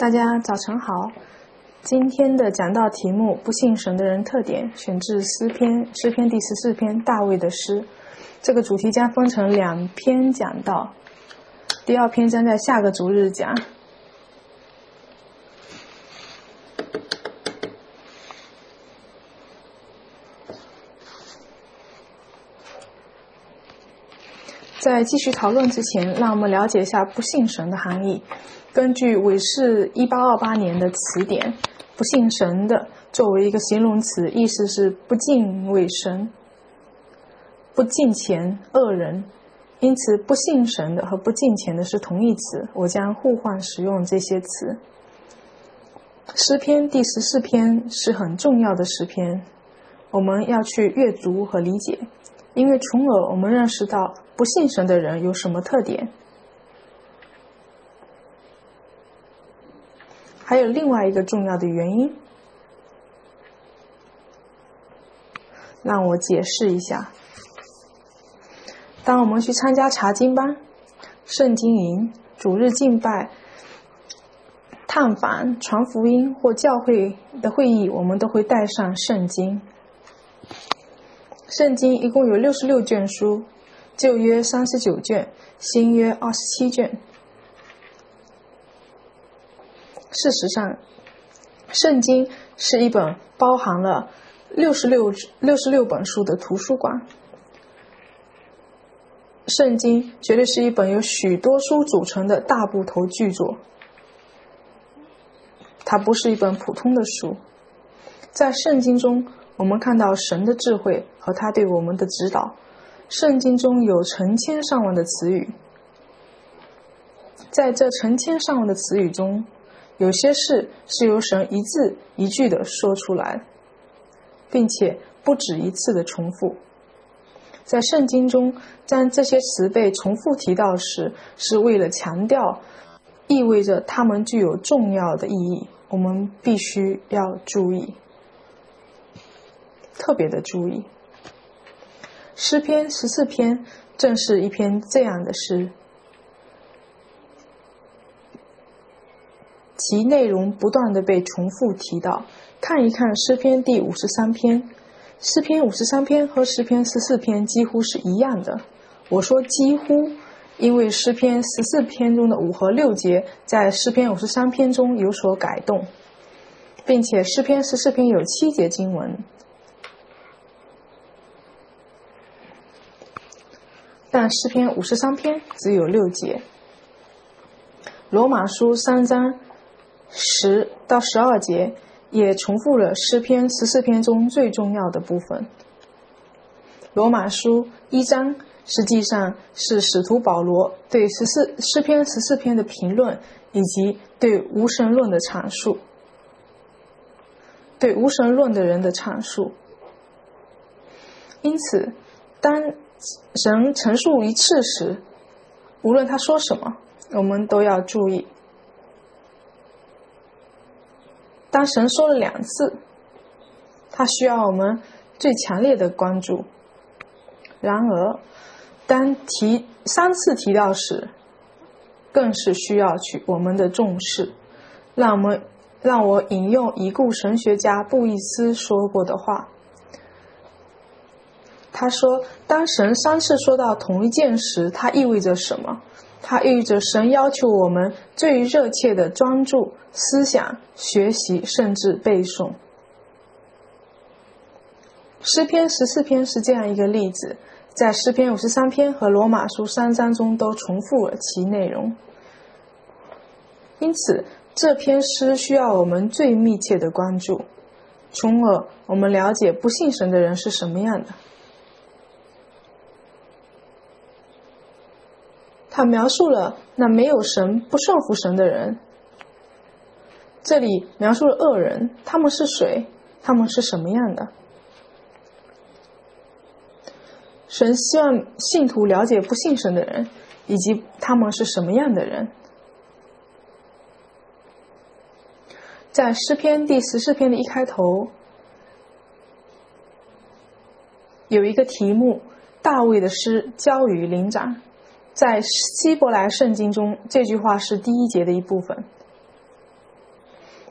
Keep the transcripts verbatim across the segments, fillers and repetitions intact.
大家早晨好，今天的讲道题目不信神的人特点，选自诗篇诗篇第十四篇大卫的诗。这个主题将分成两篇讲道，第二篇将在下个主日讲。在继续讨论之前，让我们了解一下不信神的含义。根据韦氏一八二八年的词典，不信神的作为一个形容词，意思是不敬畏神、不敬虔恶人，因此不信神的和不敬虔的是同义词，我将互换使用这些词。诗篇第十四篇是很重要的诗篇，我们要去阅读和理解，因为从而我们认识到不信神的人有什么特点。还有另外一个重要的原因，让我解释一下。当我们去参加查经班、圣经营、主日敬拜、探访、传福音或教会的会议，我们都会带上圣经。圣经一共有六十六卷书，旧约三十九卷，新约二十七卷。事实上，圣经是一本包含了六十六本书的图书馆。圣经绝对是一本由许多书组成的大部头巨作，它不是一本普通的书。在圣经中，我们看到神的智慧和他对我们的指导。圣经中有成千上万的词语，在这成千上万的词语中，有些事是由神一字一句地说出来，并且不止一次的重复。在圣经中，当这些词被重复提到时，是为了强调，意味着它们具有重要的意义，我们必须要注意，特别的注意。诗篇十四篇正是一篇这样的诗，其内容不断地被重复提到。看一看诗篇第五十三篇，诗篇五十三篇和诗篇十四篇几乎是一样的。我说几乎，因为诗篇十四篇中的五和六节在诗篇五十三篇中有所改动，并且诗篇十四篇有七节经文，但诗篇五十三篇只有六节。罗马书三章十到十二节也重复了诗篇十四篇中最重要的部分。罗马书一章实际上是使徒保罗对十四诗篇十四篇的评论，以及对无神论的阐述，对无神论的人的阐述。因此，当神陈述一次时，无论他说什么，我们都要注意。当神说了两次，他需要我们最强烈的关注。然而，当提三次提到时，更是需要去我们的重视。让我们让我引用已故神学家布伊斯说过的话。他说，当神三次说到同一件时，它意味着什么？它意味着神要求我们最热切的专注、思想、学习，甚至背诵。诗篇十四篇是这样一个例子，在诗篇五十三篇和罗马书三章中都重复了其内容。因此，这篇诗需要我们最密切的关注，从而我们了解不信神的人是什么样的。他描述了那没有神、不顺服神的人。这里描述了恶人，他们是谁？他们是什么样的？神希望信徒了解不信神的人，以及他们是什么样的人。在诗篇第十四篇的一开头，有一个题目：大卫的诗交与灵长。在希伯来圣经中，这句话是第一节的一部分。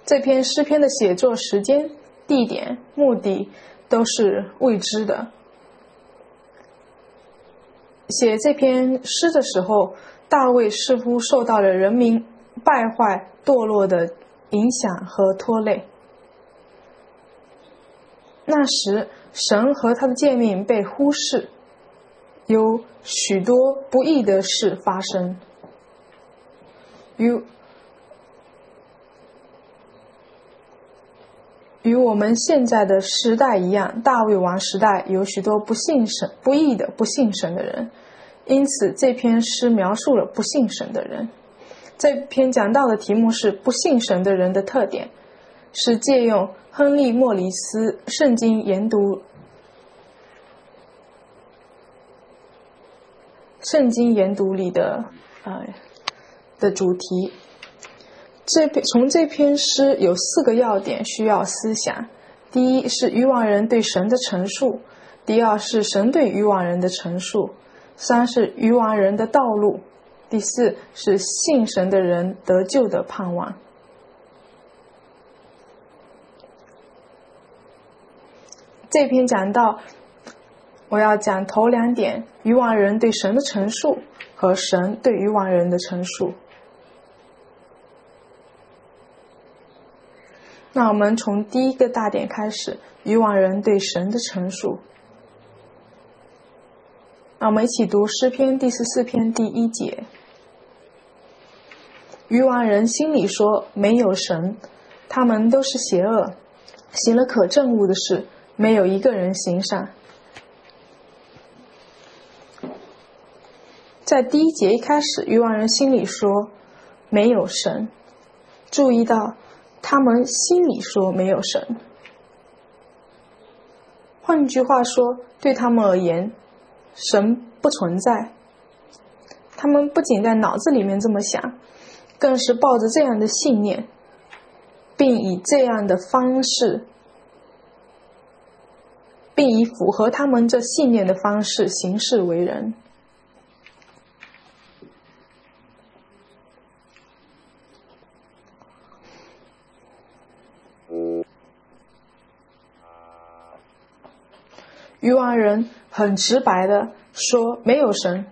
这篇诗篇的写作时间、地点、目的都是未知的。写这篇诗的时候，大卫似乎受到了人民败坏堕落的影响和拖累。那时神和他的诫命被忽视，有许多不义的事发生。与与我们现在的时代一样，大卫王时代有许多不信神、不义的、不信神的人，因此这篇诗描述了不信神的人。这篇讲到的题目是不信神的人的特点，是借用亨利·莫里斯圣经研读圣经研读里的呃的主题。这篇从这篇诗有四个要点需要思想：第一是愚妄人对神的陈述；第二是神对愚妄人的陈述；三是愚妄人的道路；第四是信神的人得救的盼望。这篇讲到，我要讲头两点：愚妄人对神的陈述和神对愚妄人的陈述。那我们从第一个大点开始，愚妄人对神的陈述。那我们一起读诗篇第十四篇第一节。愚妄人心里说没有神，他们都是邪恶，行了可憎恶的事，没有一个人行善。在第一节一开始，愚妄人心里说没有神，注意到他们心里说没有神。换句话说，对他们而言，神不存在。他们不仅在脑子里面这么想，更是抱着这样的信念，并以这样的方式，并以符合他们这信念的方式行事为人。愚妄人很直白的说没有神，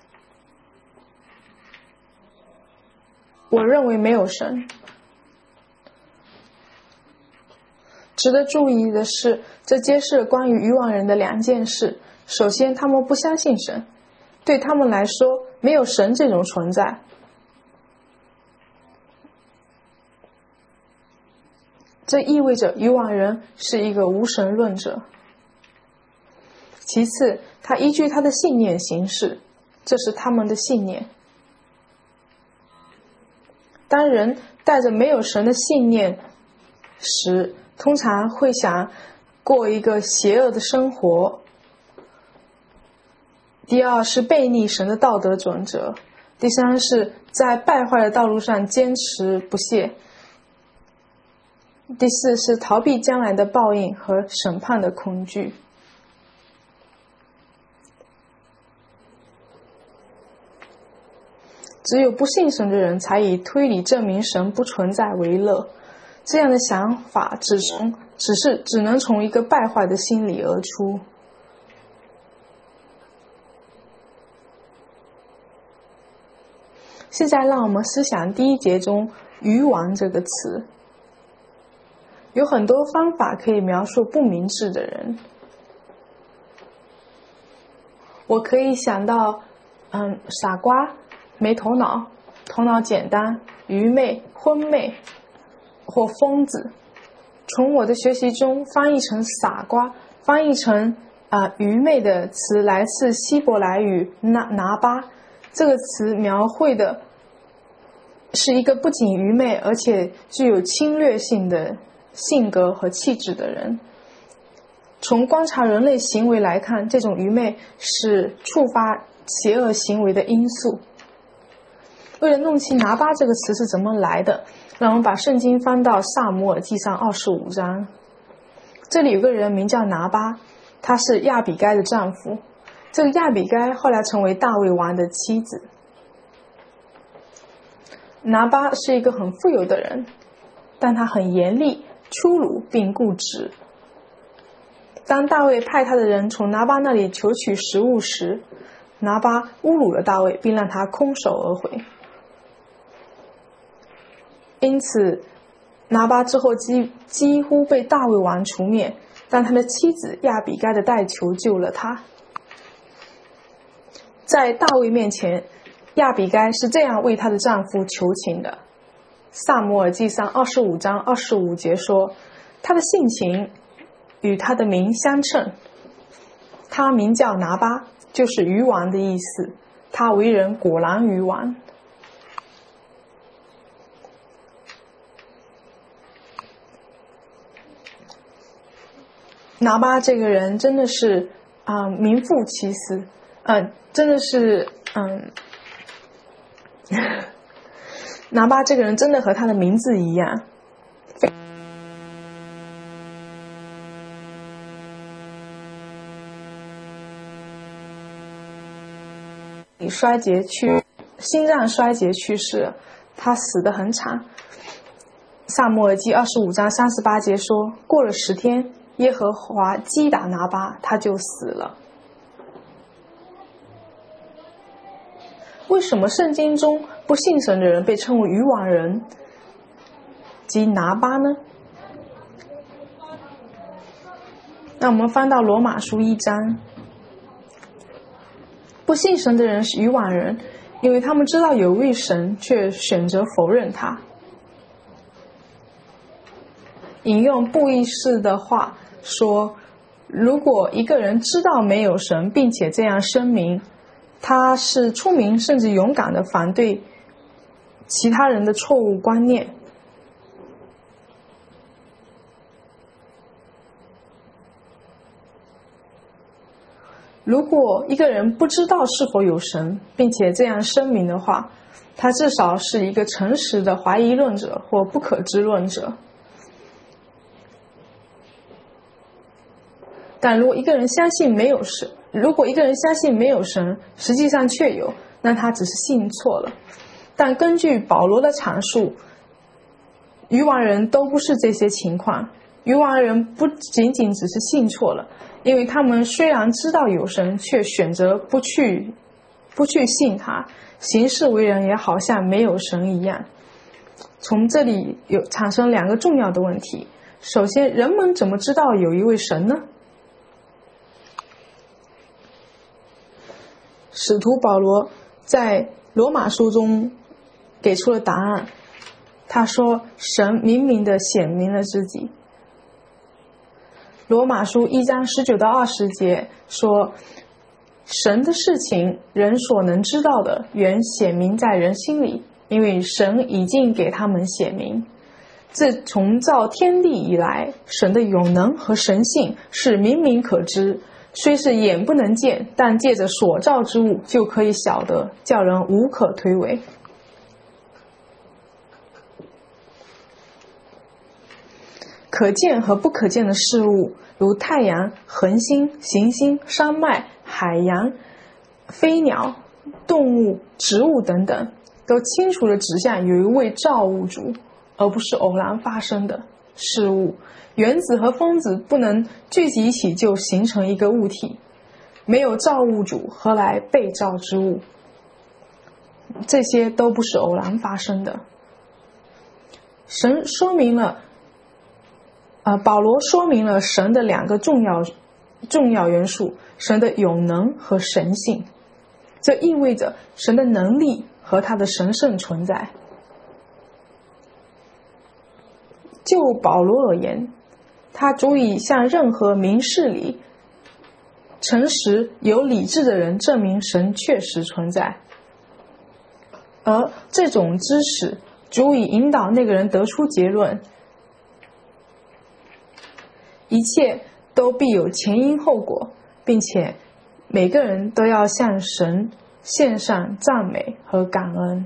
我认为没有神。值得注意的是，这揭示了关于愚妄人的两件事。首先，他们不相信神，对他们来说没有神这种存在。这意味着愚妄人是一个无神论者。其次，他依据他的信念行事，这是他们的信念。当人带着没有神的信念时，通常会想过一个邪恶的生活。第二是背逆神的道德准则。第三是在败坏的道路上坚持不懈。第四是逃避将来的报应和审判的恐惧。只有不信神的人才以推理证明神不存在为乐，这样的想法只从只是只能从一个败坏的心理而出。现在让我们思想第一节中愚妄这个词。有很多方法可以描述不明智的人。我可以想到嗯，傻瓜、没头脑、头脑简单、愚昧、昏昧或疯子。从我的学习中翻译成傻瓜，翻译成、呃、愚昧的词来自希伯来语拿拿巴。这个词描绘的是一个不仅愚昧而且具有侵略性的性格和气质的人。从观察人类行为来看，这种愚昧是触发邪恶行为的因素。为了弄清拿巴这个词是怎么来的，让我们把圣经翻到撒母耳记上二十五章。这里有个人名叫拿巴，他是亚比该的丈夫。这个亚比该后来成为大卫王的妻子。拿巴是一个很富有的人， 但他很严厉、粗鲁并固执。当大卫派他的人从拿巴那里求取食物时，拿巴侮辱了大卫，并让他空手而回。因此拿巴之后几几乎被大卫王除灭，但他的妻子亚比该的代求救了他。在大卫面前，亚比该是这样为她的丈夫求情的。撒母耳记上二十五章二十五节说，他的性情与他的名相称，他名叫拿巴，就是鱼丸的意思，他为人果然鱼丸。拿巴这个人真的是啊、呃、名副其实，嗯、呃，真的是嗯，拿巴这个人真的和他的名字一样。衰竭去心脏衰竭去世，他死得很惨。撒母耳记二十五章三十八节说，过了十天，耶和华击打拿巴，他就死了。为什么圣经中不信神的人被称为愚顽人及拿巴呢？那我们翻到罗马书一章，不信神的人是愚顽人，因为他们知道有位神，却选择否认他。引用布衣士的话说，如果一个人知道没有神，并且这样声明，他是聪明甚至勇敢的反对其他人的错误观念。如果一个人不知道是否有神，并且这样声明的话，他至少是一个诚实的怀疑论者或不可知论者。但如果一个人相信没有神，如果一个人相信没有神，实际上却有，那他只是信错了。但根据保罗的阐述，愚顽人都不是这些情况。愚顽人不仅仅只是信错了，因为他们虽然知道有神，却选择不去不去信他，行事为人也好像没有神一样。从这里有产生两个重要的问题。首先，人们怎么知道有一位神呢？使徒保罗在罗马书中给出了答案，他说神明明地显明了自己。罗马书一章十九到二十节说，神的事情人所能知道的原显明在人心里，因为神已经给他们显明。自从造天地以来，神的永能和神性是明明可知，虽是眼不能见，但借着所造之物就可以晓得，叫人无可推诿。可见和不可见的事物，如太阳、恒星、行星、山脉、海洋、飞鸟、动物、植物等等，都清楚地指向有一位造物主，而不是偶然发生的事物。原子和分子不能聚集一起就形成一个物体，没有造物主，何来被造之物？这些都不是偶然发生的。神说明了呃，保罗说明了神的两个重要重要元素，神的永能和神性。这意味着神的能力和他的神圣存在。就保罗而言，他足以向任何明事理、诚实、有理智的人证明神确实存在，而这种知识足以引导那个人得出结论，一切都必有前因后果，并且每个人都要向神献上赞美和感恩。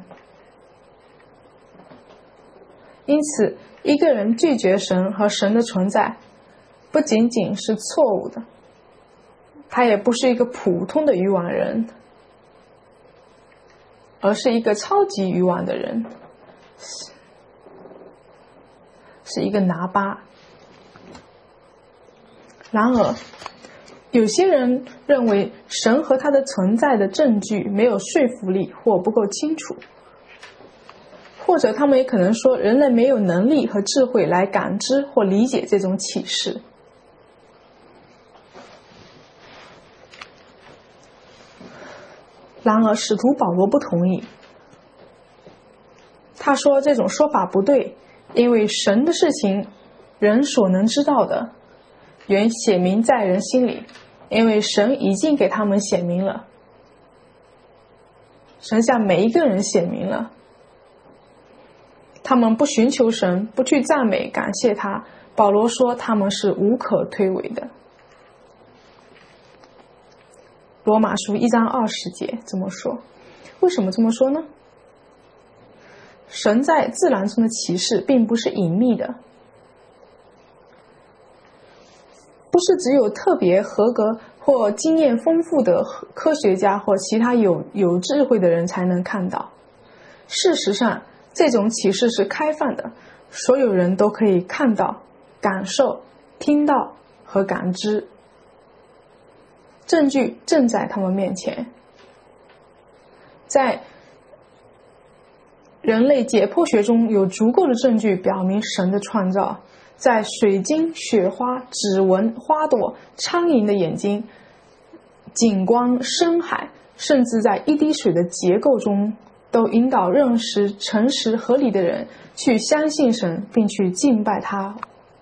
因此，一个人拒绝神和神的存在，不仅仅是错误的，他也不是一个普通的愚顽人，而是一个超级愚顽的人。 是一个拿巴。然而，有些人认为神和他的存在的证据没有说服力或不够清楚，或者他们也可能说人类没有能力和智慧来感知或理解这种启示。然而使徒保罗不同意，他说这种说法不对，因为神的事情人所能知道的原显明在人心里，因为神已经给他们显明了，神向每一个人显明了。他们不寻求神，不去赞美感谢他，保罗说他们是无可推诿的。罗马书一章二十节这么说。为什么这么说呢？神在自然中的启示并不是隐秘的，不是只有特别合格或经验丰富的科学家或其他有有智慧的人才能看到。事实上，这种启示是开放的，所有人都可以看到、感受、听到和感知。证据正在他们面前。在人类解剖学中有足够的证据表明神的创造，在水晶、雪花、指纹、花朵、苍蝇的眼睛、景观、深海，甚至在一滴水的结构中，都引导认识诚实合理的人去相信神并去敬拜他。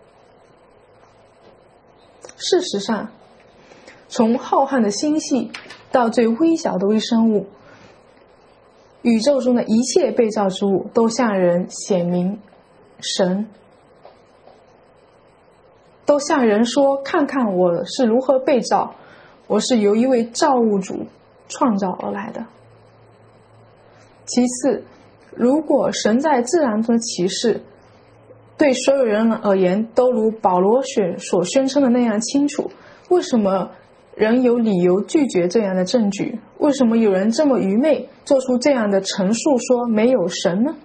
事实上，从浩瀚的星系到最微小的微生物，宇宙中的一切被造之物都向人显明神，都向人说，看看我是如何被造，我是由一位造物主创造而来的。其次，如果神在自然中的启示对所有人而言都如保罗所宣称的那样清楚，为什么人有理由拒绝这样的证据？为什么有人这么愚昧，做出这样的陈述，说没有神呢？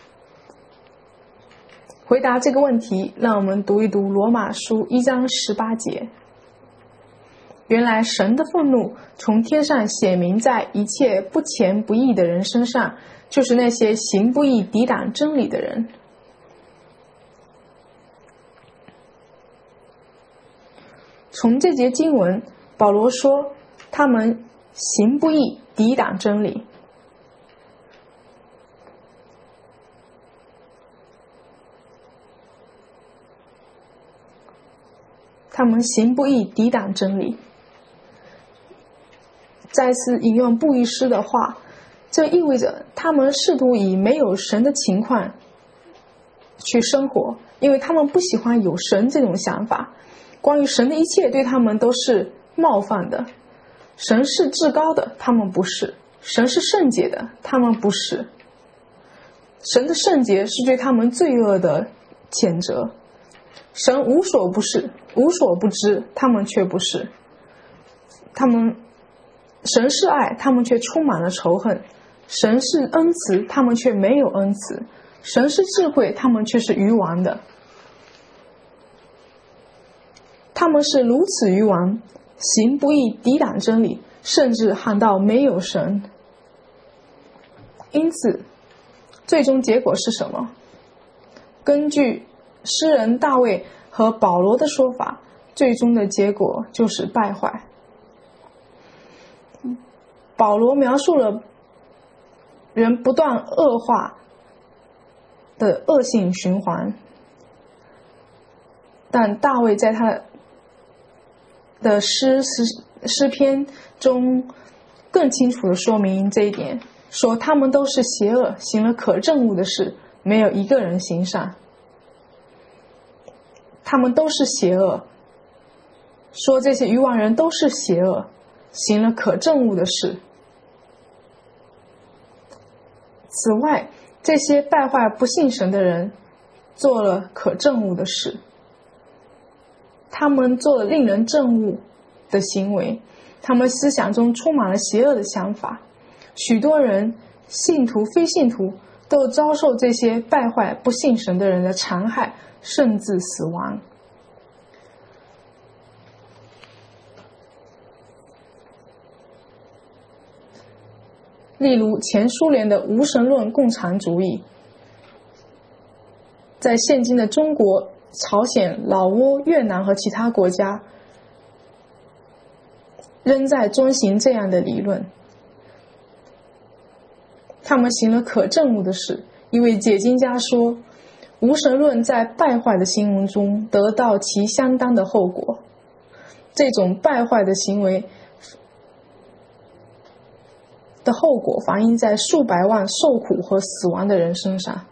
回答这个问题，让我们读一读罗马书一章十八节。原来神的愤怒从天上显明在一切不虔不义的人身上，就是那些行不义抵挡真理的人。从这节经文，保罗说他们行不义抵挡真理。他们行不义抵挡真理。再次引用布衣师的话，这意味着他们试图以没有神的情况去生活，因为他们不喜欢有神这种想法。关于神的一切对他们都是冒犯的。神是至高的，他们不是；神是圣洁的，他们不是。神的圣洁是对他们罪恶的谴责。神无所不是，无所不知，他们却不是。他们神是爱，他们却充满了仇恨；神是恩慈，他们却没有恩慈；神是智慧，他们却是愚顽的。他们是如此愚顽，行不义抵挡真理，甚至喊到没有神。因此最终结果是什么？根据诗人大卫和保罗的说法，最终的结果就是败坏。保罗描述了人不断恶化的恶性循环，但大卫在他的诗诗诗篇中更清楚地说明这一点，说他们都是邪恶，行了可憎恶的事，没有一个人行善。他们都是邪恶，说这些愚顽人都是邪恶，行了可憎恶的事。此外，这些败坏不信神的人做了可憎恶的事，他们做了令人憎恶的行为，他们思想中充满了邪恶的想法。许多人，信徒非信徒， 都遭受这些败坏不信神的人的残害，甚至死亡。例如前苏联的无神论共产主义，在现今的中国、朝鲜、老挝、越南和其他国家仍在遵循这样的理论。他们行了可憎恶的事。一位解经家说，无神论在败坏的行为中得到其相当的后果，这种败坏的行为的后果反映在数百万受苦和死亡的人身上。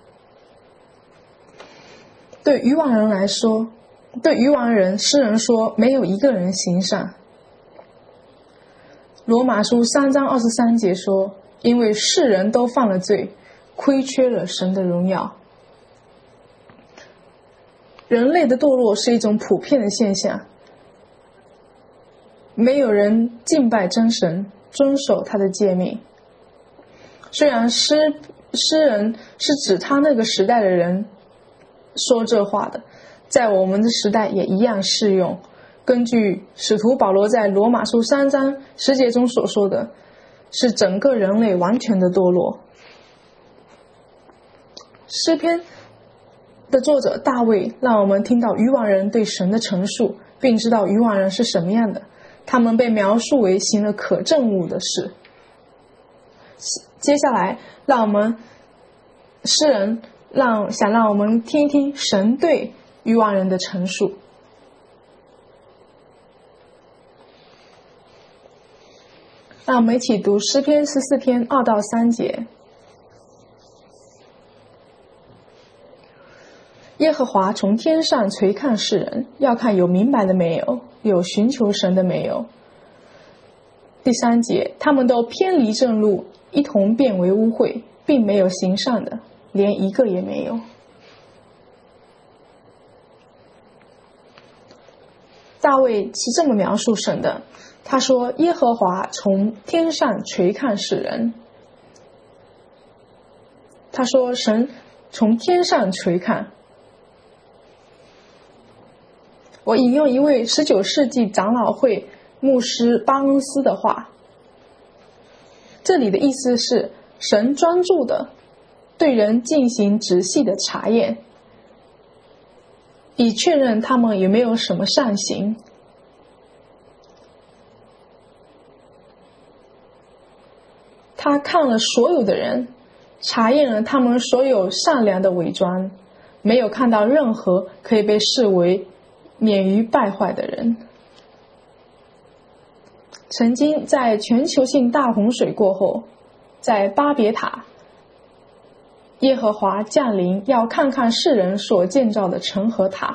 对愚妄人来说，对愚妄人，诗人说没有一个人行善。罗马书三章二十三节说，因为世人都犯了罪，亏缺了神的荣耀。人类的堕落是一种普遍的现象，没有人敬拜真神，遵守他的诫命。虽然诗诗人是指他那个时代的人说这话的，在我们的时代也一样适用。根据使徒保罗在罗马书三章十节中所说的，是整个人类完全的堕落。诗篇的作者大卫让我们听到愚妄人对神的陈述，并知道愚妄人是什么样的。他们被描述为行了可憎恶的事。接下来让我们诗人让想让我们听一听神对愚妄人的陈述。让我们一起读诗篇十四篇二到三节。耶和华从天上垂看世人，要看有明白的没有，有寻求神的没有。第三节，他们都偏离正路，一同变为污秽，并没有行善的，连一个也没有。大卫是这么描述神的，他说耶和华从天上垂看世人。他说神从天上垂看。我引用一位十九世纪长老会牧师巴恩斯的话，这里的意思是神专注的对人进行仔细的查验，以确认他们有没有什么善行。他看了所有的人，查验了他们所有善良的伪装，没有看到任何可以被视为免于败坏的人。曾经在全球性大洪水过后，在巴别塔，耶和华降临，要看看世人所建造的城和塔。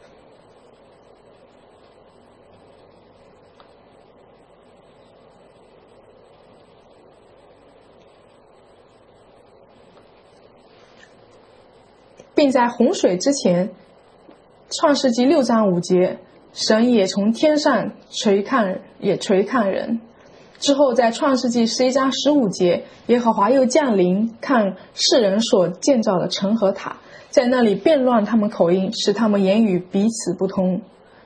并在洪水之前，创世纪六章五节，神也从天上垂看，也垂看人。之后在创世纪十一章十五节，耶和华又降临，看世人所建造的城和塔，在那里变乱他们口音，使他们言语彼此不通。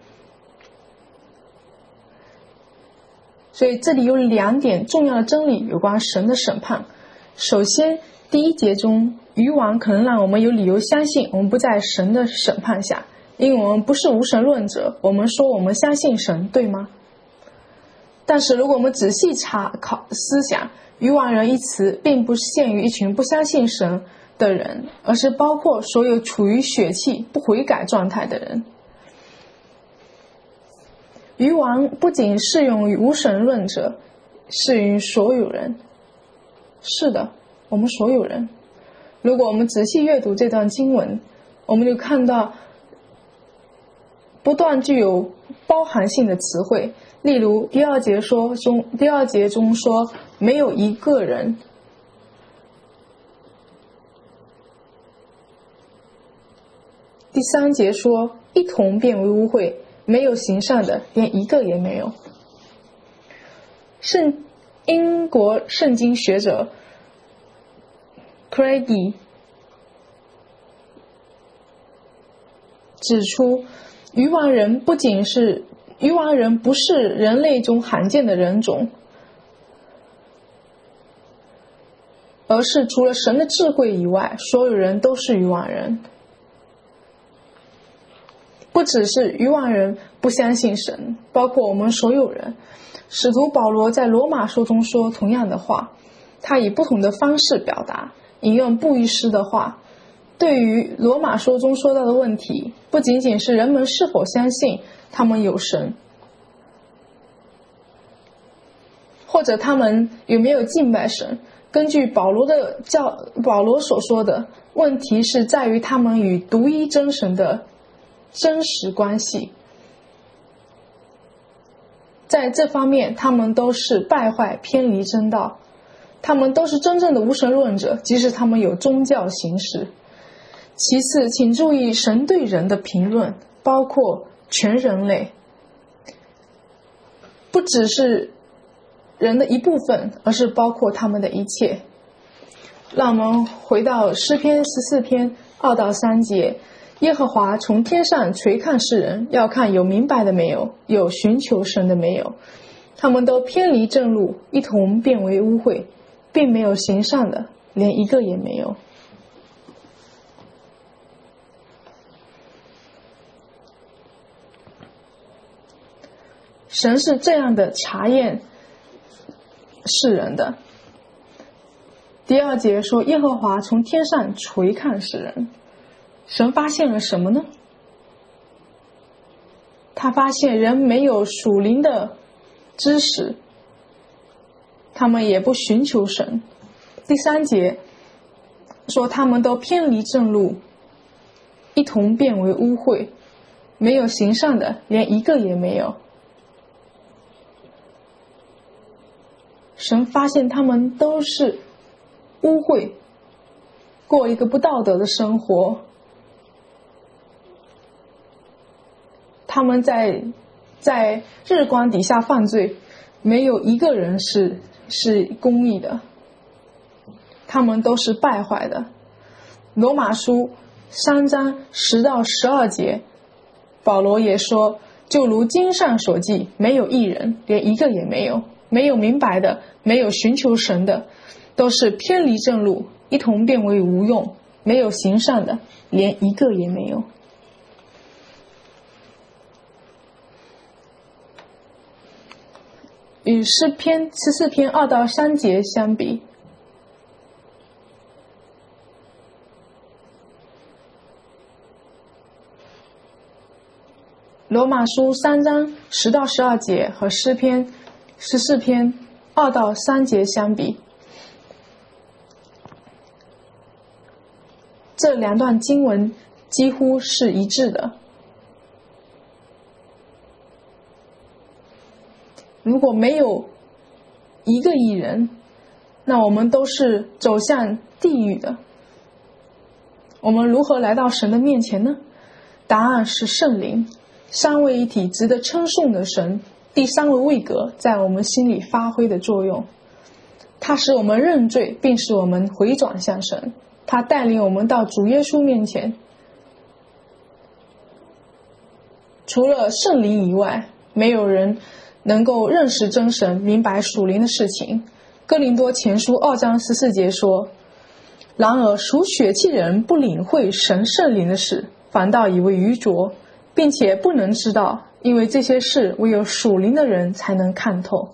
所以这里有两点重要的真理有关神的审判。首先，第一节中，愚妄可能让我们有理由相信我们不在神的审判下，因为我们不是无神论者，我们说我们相信神，对吗？但是如果我们仔细查考思想，愚妄人一词并不限于一群不相信神的人，而是包括所有处于血气不悔改状态的人。愚妄不仅适用于无神论者，适用于所有人。是的，我们所有人。如果我们仔细阅读这段经文，我们就看到不断具有包含性的词汇。例如第二节说中第二节中说没有一个人，第三节说一同变为污秽，没有行善的，连一个也没有。圣英国圣经学者 Craigie 指出，鱼丸人不仅是鱼丸人不是人类中罕见的人种，而是除了神的智慧以外，所有人都是鱼丸人。不只是鱼丸人不相信神，包括我们所有人。使徒保罗在罗马书中说同样的话，他以不同的方式表达，引用布衣师的话。对于罗马书中说到的问题，不仅仅是人们是否相信他们有神，或者他们有没有敬拜神。根据保罗的教保罗所说的，问题是在于他们与独一真神的真实关系。在这方面，他们都是败坏偏离真道，他们都是真正的无神论者，即使他们有宗教形式。其次，请注意神对人的评论，包括全人类，不只是人的一部分，而是包括他们的一切。让我们回到诗篇十四篇二到三节，耶和华从天上垂看世人，要看有明白的没有，有寻求神的没有。他们都偏离正路，一同变为污秽，并没有行善的，连一个也没有。神是这样的查验世人的。第二节说，耶和华从天上垂看世人，神发现了什么呢？他发现人没有属灵的知识，他们也不寻求神。第三节说，他们都偏离正路，一同变为污秽，没有行善的，连一个也没有。神发现他们都是污秽，过一个不道德的生活。他们在在日光底下犯罪，没有一个人是是公义的，他们都是败坏的。罗马书三章十到十二节，保罗也说，就如经上所记，没有一人，连一个也没有。没有明白的，没有寻求神的，都是偏离正路，一同变为无用。没有行善的，连一个也没有。与诗篇十四篇二到三节相比，罗马书三章十到十二节和诗篇十四篇二到三节相比，这两段经文几乎是一致的。如果没有一个义人，那我们都是走向地狱的。我们如何来到神的面前呢？答案是圣灵，三位一体值得称颂的神，第三位位格在我们心里发挥的作用。它使我们认罪，并使我们回转向神。它带领我们到主耶稣面前。除了圣灵以外，没有人能够认识真神，明白属灵的事情。哥林多前书二章十四节说，然而属血气的人不领会神圣灵的事，反倒以为愚拙，并且不能知道，因为这些事唯有属灵的人才能看透。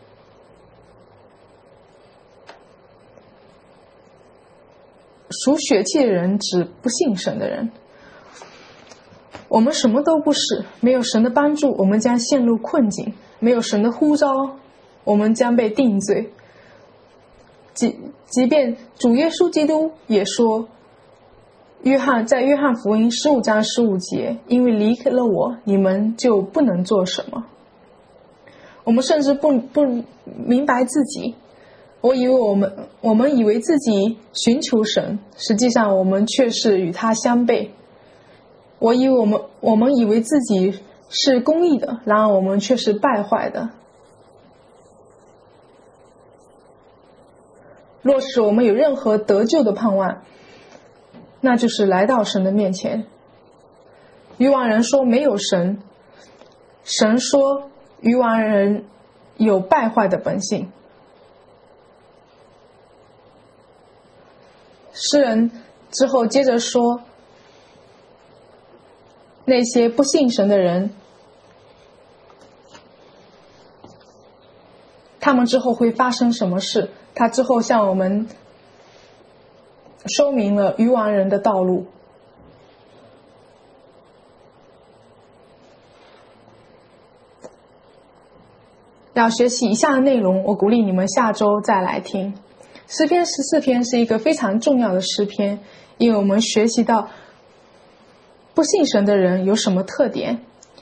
属血气的人指不信神的人。我们什么都不是，没有神的帮助，我们将陷入困境；没有神的呼召，我们将被定罪。即即便主耶稣基督也说，约翰在约翰福音十五章十五节，因为离开了我，你们就不能做什么。我们甚至不不明白自己，我以为我们我们以为自己寻求神，实际上我们却是与他相悖。我以为我们我们以为自己是公义的，然而我们却是败坏的。若是我们有任何得救的盼望，那就是来到神的面前。 愚顽人说没有神，神说愚顽人有败坏的本性。诗人之后接着说，那些不信神的人，他们之后会发生什么事？他之后向我们说明了愚顽人的道路。要学习以下的内容，我鼓励你们下周再来听。诗篇十四篇是一个非常重要的诗篇，因为我们学习到不信神的人有什么特点。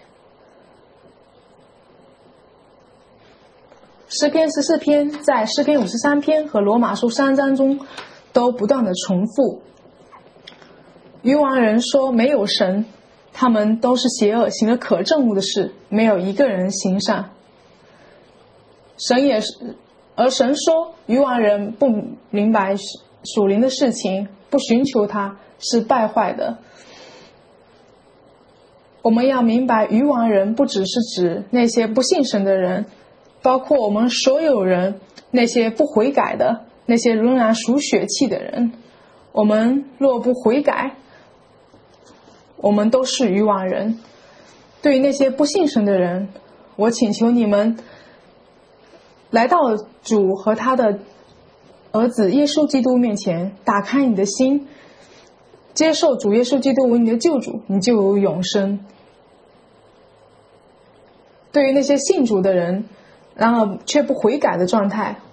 诗篇十四篇在诗篇五十三篇和罗马书三章中都不断的重复。愚顽人说没有神，他们都是邪恶，行了可憎恶的事，没有一个人行善。神也是，而神说愚顽人不明白属灵的事情，不寻求他，是败坏的。我们要明白，愚顽人不只是指那些不信神的人，包括我们所有人，那些不悔改的，那些仍然属血气的人。我们若不悔改，我们都是愚顽人。对于那些不信神的人，我请求你们来到主和他的儿子耶稣基督面前，打开你的心，接受主耶稣基督为你的救主，你就有永生。对于那些信主的人，然而却不悔改的状态，